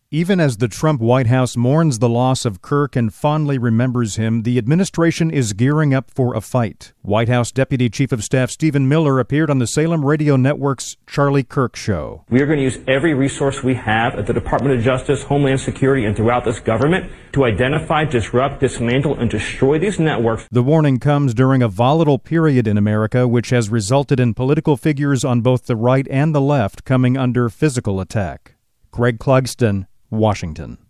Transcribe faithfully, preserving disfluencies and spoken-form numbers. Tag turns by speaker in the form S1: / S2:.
S1: Even as the Trump White House mourns the loss of Kirk and fondly remembers him, the administration is gearing up for a fight. White House Deputy Chief of Staff Stephen Miller appeared on the Salem Radio Network's Charlie Kirk Show.
S2: We are going to use every resource we have at the Department of Justice, Homeland Security, and throughout this government to identify, disrupt, dismantle, and destroy these networks.
S1: The warning comes during a volatile period in America, which has resulted in political figures on both the right and the left coming under physical attack. Greg Clugston, Washington.